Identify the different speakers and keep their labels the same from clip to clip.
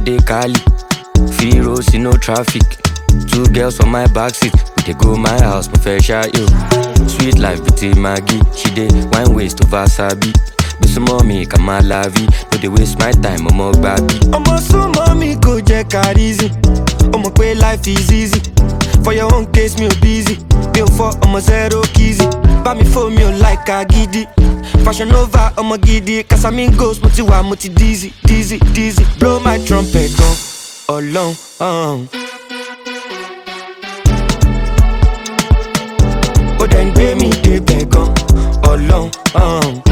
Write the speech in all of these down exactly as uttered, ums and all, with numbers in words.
Speaker 1: dey Cali. Free roads, no traffic. Two girls on my backseat. We dey go my house, my fair share, yo. Sweet life between Maggie. She dey wine waist to Vasabi. Miss mommy, come my lavi. No dey waste my time, I'm a baby.
Speaker 2: I'm a so mommy, go check her easy. I'm a way life is easy. For your own case, me busy. Bill for I'm a zero kizzy. Buy me for me like a giddy. Fashion Nova, I'm a giddy. Cause I'm in ghost, multi wa multi dizzy, dizzy, dizzy. Blow my trumpet gun, alone, um. Oh, then pay me the beg on, alone, um.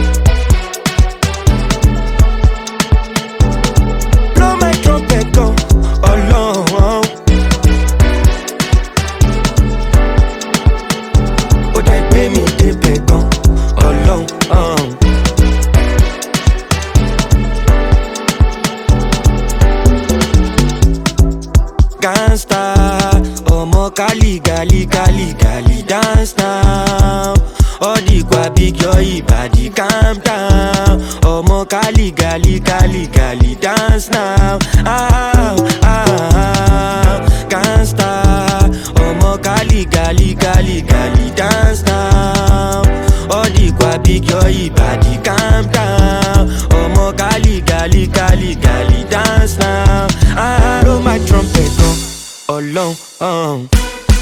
Speaker 2: Blow my trumpet gun, alone, um. Oh, then pay me the beg on, alone, um. Gangsta, omo Cali, Gali, Gali, Gali, dance now. Odi kwa big your body, calm down. Omo Cali, Gali, Gali, Gali, dance now. Ah, ah, ah. Gangsta, omo Cali, Gali, Gali, Gali, dance now. Odi kwa big your body, calm down. Omo Cali, Gali, Gali, Gali, dance now. Ah, blow my trumpet on, alone, um.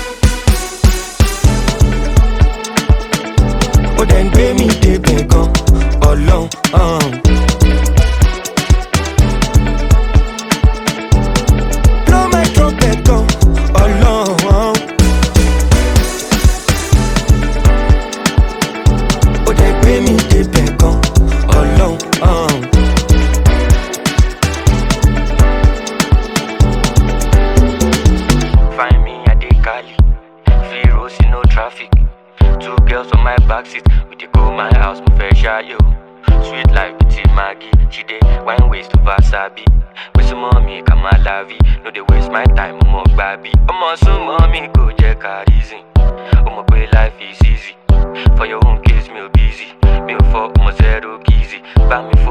Speaker 2: Oh, then pay me the beg on, alone, um. Blow my trumpet on, alone, um. Oh, then pay me the beg on, alone, um.
Speaker 1: Find me at the Cali. Free roads, no traffic. Two girls on my backseat. We dey go my house, my fair share, yo. Sweet life between Maggie. She dey wine waist to Vasabi. With some mommy, come my lavi. No dey waste my time, I'm a baby. I'm a so mommy, go check her easy. I'm a way life is easy. For your own case, me busy. Me for I'm a zero kizzy. Buy me